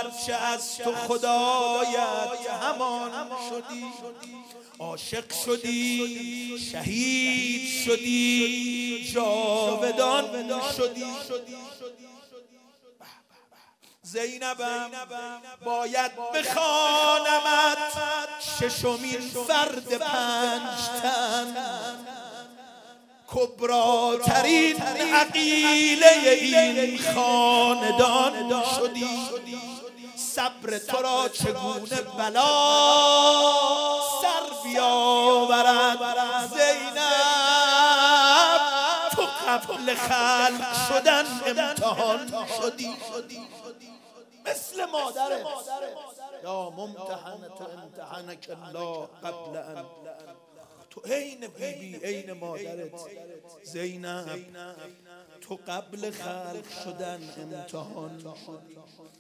هرچه از تو خدایت همان شدی، عاشق شدی، شهید شدی، جاودان شدی. زینبم باید بخوانمت ششمین فرد 5 تن، کبراترین عقیله این خاندان شدی. صبر تو را چگونه بلا سر بیاورد زینب، تو قبل خلق شدن امتحان شدی. مثل مادرت یا ممتحنت امتحنک الله قبل ان، تو عین بیبی عین مادرت زینب، تو قبل خلق شدن امتحان شدی.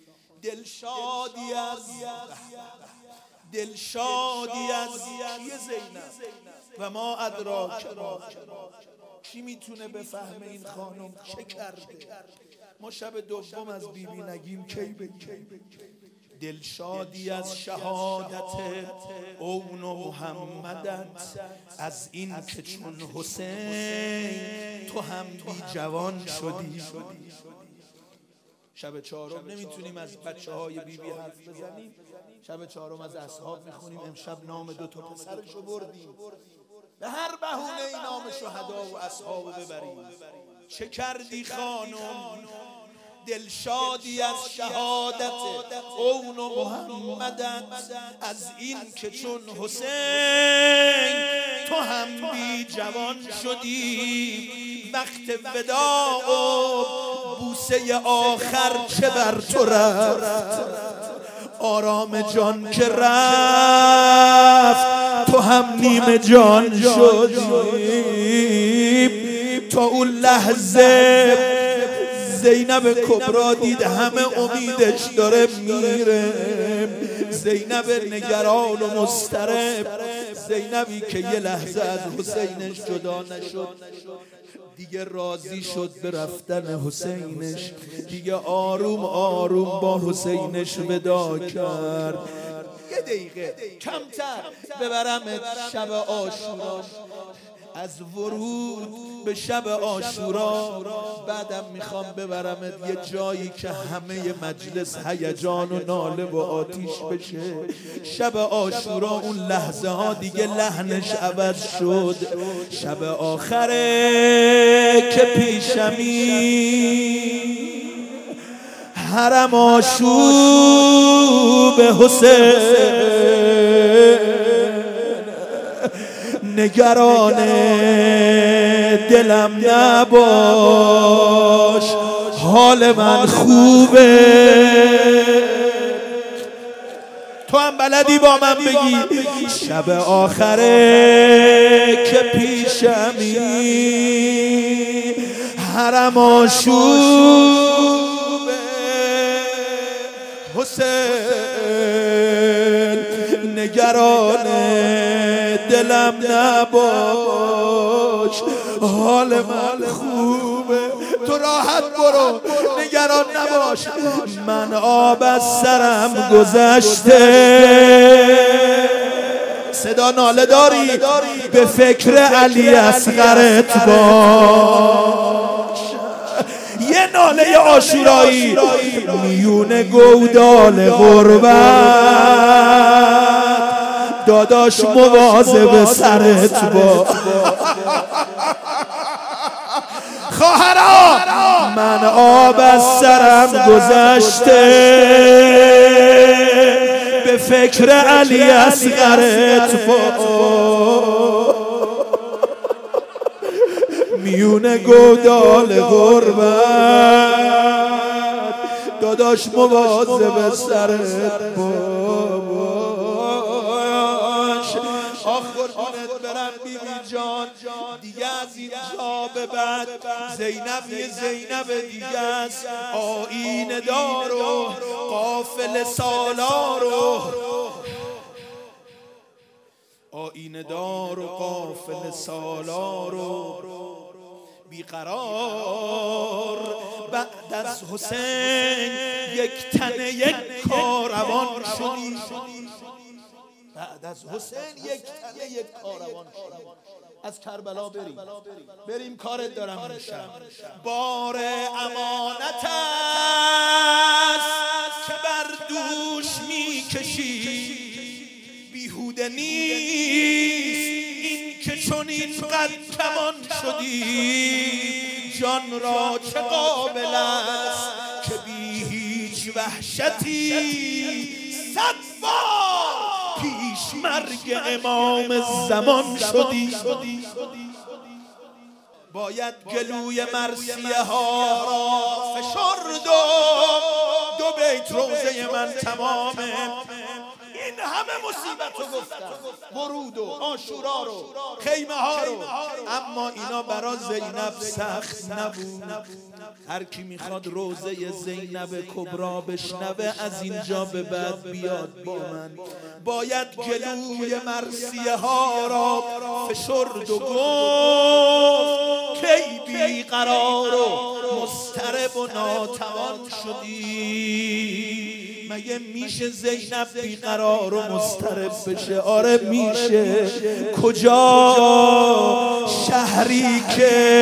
دلشادی از کیه زینب و ما ادراک ما، کی میتونه بفهمه این خانم چه کرده؟ ما شب دوم از بیبی نگیم کی بگیم؟ دلشادی از شهادت اون و محمدت، از این که چون حسین تو هم بی جوان شدی. شب چهارم نمیتونیم از بچه‌های بیبی حرف بزنیم، شب چهارم از اصحاب میخونیم. امشب نام 2 تا پسرشو بردیم، به هر بهونه ای نام شهدا و اصحابو ببریم. چه کردی خانم؟ دلشادی از شهادت اون و محمدت، از این که چون حسین تو هم بی جوان شدی. وقت وداع و بوسه آخر چه بر تو رفت، آرام جان که رفت تو هم نیم جان شدی. تا اون لحظه زینب کبرا دید همه امیدش داره میره، زینب نگران و مضطرب، زینبی که یه لحظه از حسینش جدا نشد، دیگه راضی شد به رفتن حسینش، دیگه آروم آروم با حسینش ودا کرد. یه دقیقه کمتر ببرم شب عاشورا، از ورود به شب عاشورا بعدم میخوام ببرمت یه جایی که همه مجلس هیجان و ناله و آتیش بشه. شب عاشورا اون لحظه ها دیگه لحنش عوض شد. شب آخره که پیشمی حرم آشوب حسین، نگران دلم نباش حال من خوبه. تو هم بلدی با من بگی شب آخره که پیشمی حرم آشوب حسین، نگران دلم نباش حال من خوبه. تو راحت برو نگران نباش، من آب از سرم گذشته. صدا ناله داری؟ به فکر علی اصغرت باش. یه ناله عاشورایی میون گودال غربت، داداش مواظب سرت با. خواهرا من آب از سرم گذشته، به فکر علی اصغرت با. میون گودال غربت، داداش مواظب سرت باش. آخ قربونت برم بیبی جان، دیگه از اینجا به بعد زینب یه زینب دیگه است، آیین دار و قافل سالار و آیین دار و قافل سالار و بیقرار بعد از حسین یک تنه یک کاروان شدی. بعد از حسین یک تنه یک کاروان شدی. از کربلا بریم کارت دارم امشب. بار امانت است که بر دوش میکشی، بیهوده نیست این که چون این قد کمان شدی. جان را چه قابل است که بی هیچ وحشتی 100 بار پیش مرگ امام زمان شدی. باید گلوی مرثیه ها را فشرد و 2 بیت روزه من تمامه. این همه مصیبت رو گفتم، ورود و عاشورا رو، خیمه ها رو، اما اینا برا زینب سخت نبود. هر کی میخواد روزه زینب کبرا بشنوه از اینجا به بعد بیاد با من. باید گلوی مرثیه ها را فشرد و گفت کی بی قرار و مضطرب و ناتوان شدی. مگه میشه زینب بیقرار و مضطرب بشه؟ آره میشه. کجا شهری که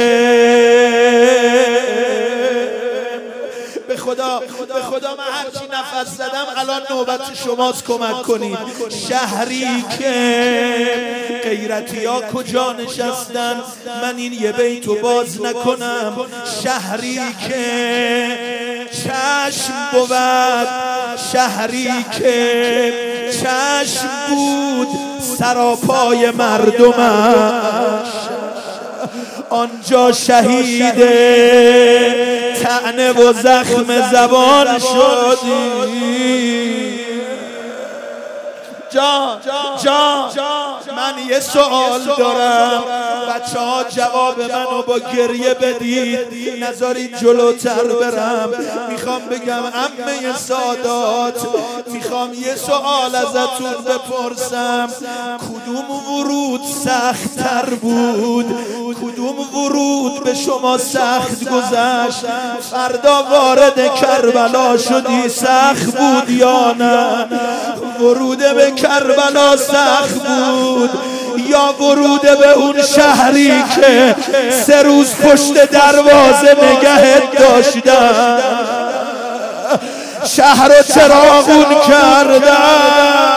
به خدا من هرچی نفس زدم الان نوبت شماست کمک کنید. شهری که غیرتی ها کجا نشستن من این یه بیتو باز نکنم. شهری که چشم بود، شهری که چشم بود سراپای مردمش، آنجا شهید طعنه و زخم زبان شدی. جان من یه سوال دارم، بچه ها جواب منو با گریه بدید، نذارید جلوتر برم. میخوام بگم عمه سادات، میخوام یه سوال ازتون بپرسم. کدوم ورود سخت تر بود؟ کدوم ورود به شما سخت گذشت؟ فردا وارد کربلا شدی سخت بود یا نه؟ ورود به کربلا سخت بود یا ورود به اون شهری که 3 روز پشت دروازه نگهت داشتن، شهر رو چراغون کردن؟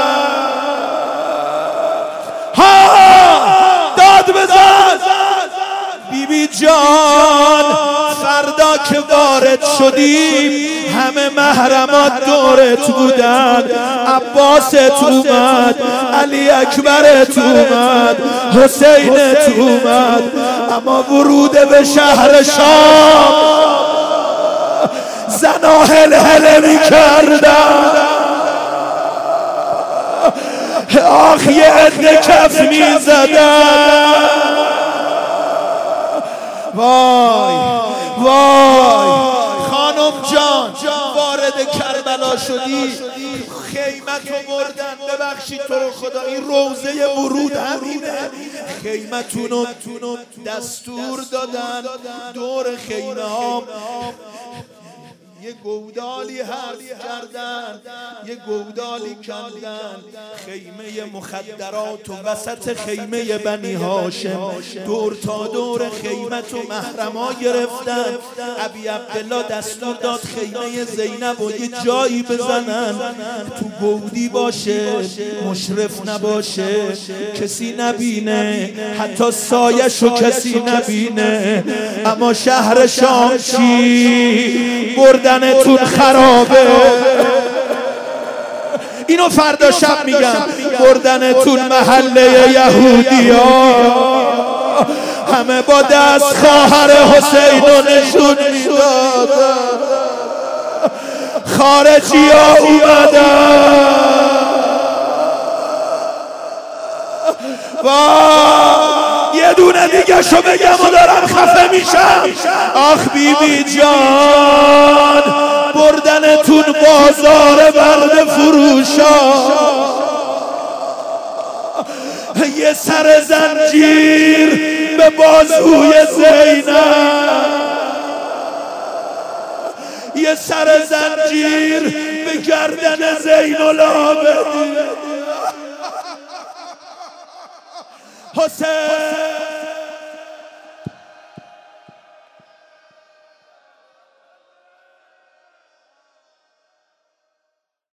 داد بزن بیبی جان. فردا که وارد شدی همه محرمات دورت بودن، عباست اومد، علی اکبرت اومد، حسینت اومد، اما ورود به شهر شام زنا هلهله میکردن. آخ یه عده کف میزدن. وای خانم جان وارد کربلا شدی، خیمتو بردن. ببخشید تو رو خدا این روزه ورود همینه. خیمتونو دستور دادن دور خیمه ها یه گودالی حرف کردن، یه گودالی کندن، خیمه مخدرات و وسط خیمه بنی هاشم دور تا دور خیمت و محرما گرفتن. ابی عبدالله دستور داد خیمه زینب و یه جایی بزنن تو گودی باشه، مشرف نباشه، کسی نبینه، حتی سایشو کسی نبینه. اما شهر شام چی؟ بردنتون خرابه. اینو فردا شب میگم. بردنتون محله یهودی ها، همه با دست خواهر حسین رو نشون میدادن. خارجی ها اومدن. یه دونه دیگه شو بگم و دارم خفه میشم. آخ بیبی جان بردنتون بازار برد فروشا، یه سر زنجیر به بازوی زینب، یه سر زنجیر به گردن زین العابدین. حسین